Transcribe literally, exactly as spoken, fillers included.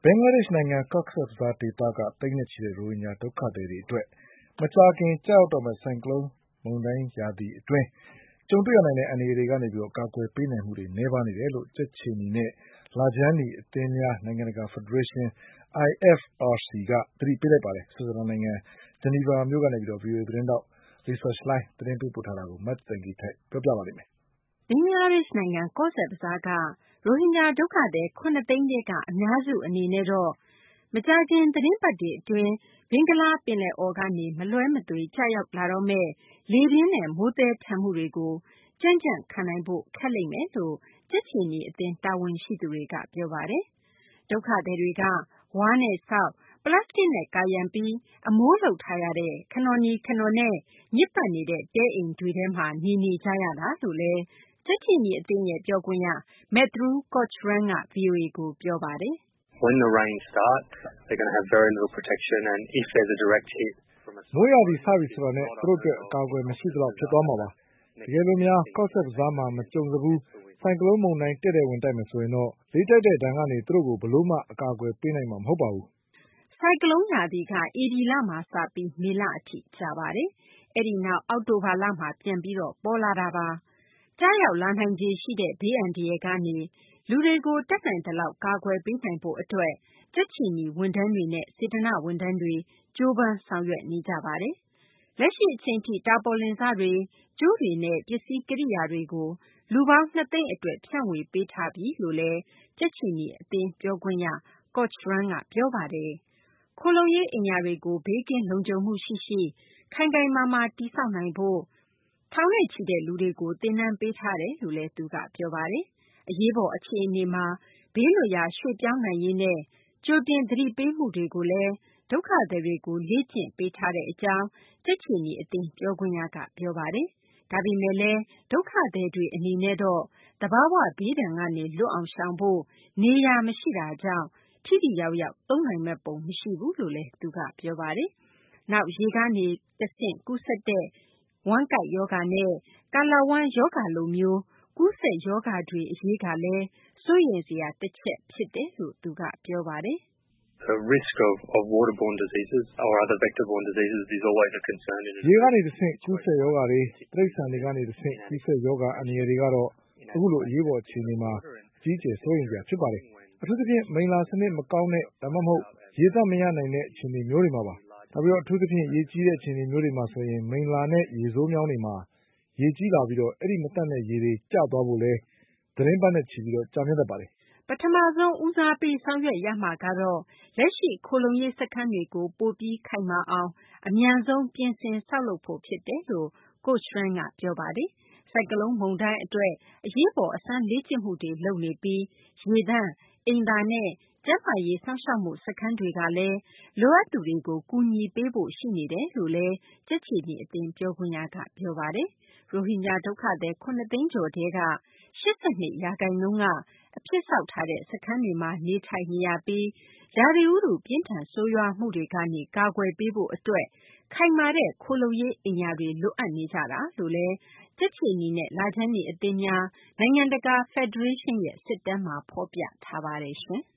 ဘင်္ဂလားဒေ့ရှ်နိုင်ငံ Cox's Bazar ဒေသကသိန်းနဲ့ချီတဲ့ရိုဟင်ဂျာဒုက္ခသည်တွေအတွက်မကြာခင်ကျရောက်တော့မယ့်ဆိုင်ကလုန်းမုန်တိုင်းရာသီအတွင်းကြုံတွေ့ရနိုင်တဲ့အန္တရာယ်တွေကနေပြီးတော့ကာကွယ်ပေးနိုင်မှုတွေနည်းပါးနေတယ်လို့ကြက်ခြေနီနဲ့လာဂျန်းနီအသင်းများနိုင်ငံတကာဖက်ဒရေးရှင်း I F R C ကသတိပေးလိုက်ပါတယ်။ဆွစ်ဇာလန်နိုင်ငံဂျနီဗာမြို့ကနေပြီးတော့ ဗွီအိုအေသတင်းတောက် Lisa Schlein သတင်းပေးပို့ထားတာကိုမတ်သိင်္ဂီထိုက်ပြောပြပါလိမ့်မယ်။ဘင်္ဂလားဒေ့ရှ်နိုင်ငံကော့ဆက်ဘဇားကရိုဟင်ဂျာဒုက္ခသည်ခုနှစ်သိန်းထဲကအများစုအနေနဲ့တော့မကြာခင်သတင်းပတ်တွေအတွင်းဘင်္ဂလားပင်လယ်အော်ကနေမလွဲမသွေကျရောက်လာတော့မယ့်လေပြင်းနဲ့မိုးသည်ထန်မှုတွေကိုကြံ့ကြံ့ခံနိုင်ဖို့ခက်လိမ့်မယ်လို့ကြက်ခြေနီအသင်းတာဝန်ရှိသူတွေကပြောပါတယ်။ဒုက္ခသည်တွေကဝါးနဲ့ဆောက်ပလတ်စတစ်နဲ့ကာရံပြီးအမိုးလုပ်ထားရတဲ့ခနော်နီခနော်နဲ့ညစ်ပတ်နေတဲ့တဲအိမ်တွေထဲမှာနေနေကြရတာလို့လည်းကြက်ခြေနီအသင်းရဲ့ပြောခွင့်ရ Matthew Cochrane က ဗွီအိုအေကိုပြောပါတယ်။ When the rain starts, they're going to have very little protection, and if there's a direct hit from a မိုးရာသီစပြီဆိုတာနဲ့သူတို့အတွက်အကာအကွယ်မရှိသလောက်ဖြစ်သွားမှာပါ။တကယ်လို့များ Cox's Bazar မှာမကြုံစဘူးဆိုင်ကလုန်းမုန်တိုင်းတဲ့တဲ့ဝင်တိုက်မယ်ဆိုရင်တော့လေတိုက်တဲ့ဒဏ်ကနေသူတို့ကိုဘလို့မှအကာအကွယ်ပေးနိုင်မှာမဟုတ်ပါဘူး။ဆိုင်ကလုန်းရာသီကဧပြီလမှာစပြီးမေလအထိကြာပါတယ်။အဲဒီနောက်အောက်တိုဘာလမှာပြန်ပြီးတော့ပေါ်လာတာပါ။ကြားရောက်လာနိုင်ခြေရှိတဲ့ဘေးအန္တရာယ်ကနေလူတွေကိုတတ်နိုင်သလောက်ကာကွယ်ပေးနိုင်ဖို့အတွက်ကြက်ခြေနီဝန်ထမ်းတွေနဲ့စေတနာ့ဝန်ထမ်းတွေကြိုးပမ်းဆောင်ရွက်နေကြပါတယ်။လက်ရှိအချိန်ထိတာပေါ်လင်စတွေကျိုးတွေနဲ့ပစ္စည်းကိရိယာတွေကိုလူပေါင်းနှစ်သိန်းအတွက်ဖြန့်ဝေပေးထားပြီလို့လည်းကြက်ခြေနီအသင်းပြောခွင့်ရ Cochrane ကပြောပါတယ်။ခိုလှုံရေးအိမ်ယာတွေကိုဘေးကင်းလုံခြုံမှုရှိရှိခိုင်ခိုင်မာမာတည်ဆောက်နိုင်ဖို့ထောင်နဲ့ချီတဲ့လူတွေကိုသင်တန်းပေးထားတယ်လို့လည်းသူကပြောပါတယ်။အရေးပေါ်အခြေအနေမှာဘေးလွတ်ရာရွှေ့ပြောင်းနိုင်ရေးနဲ့ကြိုတင်သတိပေးမှုတွေကိုလည်းဒုက္ခသည်တွေကိုလေ့ကျင့်ပေးထားတဲ့အကြောင်းကြက်ခြေနီအသင်းပြောခွင့်ရကပြောပါတယ်။ဒါပေမဲ့လည်းဒုက္ခသည်တွေအနေနဲ့တော့သဘာဝဘေးဒဏ်ကနေလွတ်အောင်ရှောင်ဖို့နေရာမရှိတာကြောင့်ထိထိရောက်ရောက်သုံးနိုင်မဲ့ပုံမရှိဘူးလို့လည်းသူကပြောပါတယ်။နောက်ရေကနေတဆင့်ကူးစက်တဲ့ဝမ်းကိုက်ရောဂါနဲ့ကာလဝမ်းရောဂါလိုမျိုးကူးစက်ရောဂါတွေအရေးကလည်းစိုးရိမ်စရာတစ်ချက်ဖြစ်တယ်လို့သူကပြောပါတယ်။ The risk of, of waterborne diseases or other vector-borne diseases is always a concern. ရေကနေတဆင့်ကူးစက်ရောဂါတွေတိရစ္ဆာန်တွေကနေတဆင့်ကူးစက်ရောဂါအန္တရာယ်တွေကတော့အခုလိုအရေးပေါ်အခြေအနေမှာအကြီးအကျယ်စိုးရိမ်စရာဖြစ်ပါတယ်။အထူးသဖြင့်မိလ္လာစနစ်မကောင်းတဲ့ဒါမှမဟုတ်ရေသန့်မရနိုင်တဲ့အခြေအနေမျိုးတွေမှာပါ။နောက်ပြီးတော့အထူးသဖြင့်ရေကြီးတဲ့အခြေအနေမျိုးတွေမှာဆိုရင်မိလ္လာနဲ့ရေဆိုးမြောင်းတွေမှာရေကြီးလာပြီးတော့အဲ့ဒီမတတ်တဲ့ရေတွေကျသွားဖို့လဲသတင်းပတ်နဲ့ချီပြီးတော့ကြာမြင့်တတ်ပါတယ်ပထမဆုံးဦးစားပေးဆောင်ရွက်ရမှာကတော့လက်ရှိခိုလုံရေးစခန်းတွေကိုပိုပြီးခိုင်မာအောင်အမြန်ဆုံးပြင်ဆင်ဆောက်လုပ်ဖို့ဖြစ်တယ်လို့ Cochrane ကပြောပါတယ်။စိုက်ကလုန်းမုန်တိုင်းအတွက်အရေးပေါ်အစမ်းလေ့ကျင့်မှုတွေလုပ်နေပြီးရေသန့်အိမ်သာနဲ့ကျန်းမာရေးစောင့်ရှောက်မှုစခန်းတွေကလည်းလိုအပ်သူတွေကိုကူညီပေးဖို့ရှိနေတယ်လို့လည်းကြက်ခြေနီအသင်းပြောခွင့်ရကပြောပါတယ်။ရိုဟင်ဂျာဒုက္ခသည်ခုနှစ်သိန်းကျော်ထဲက၈၂ရာခိုင်နှုန်းကအဖြစ်ဆောက်ထားတဲ့စခန်းတွေမှာနေထိုင်နေရပြီးရာသီဥတုပြင်းထန်ဆိုးရွားမှုတွေကနေကာကွယ်ပေးဖို့အတွက်ခိုင်မာတဲ့ခိုလှုံရေးအိမ်ယာတွေလိုအပ်နေကြတာလို့လည်းကြက်ခြေနီနဲ့လာဂျန်းနီအသင်းများနိုင်ငံတကာဖက်ဒရေးရှင်းရဲ့စစ်တမ်းမှာဖော်ပြထားပါတယ်ရှင်။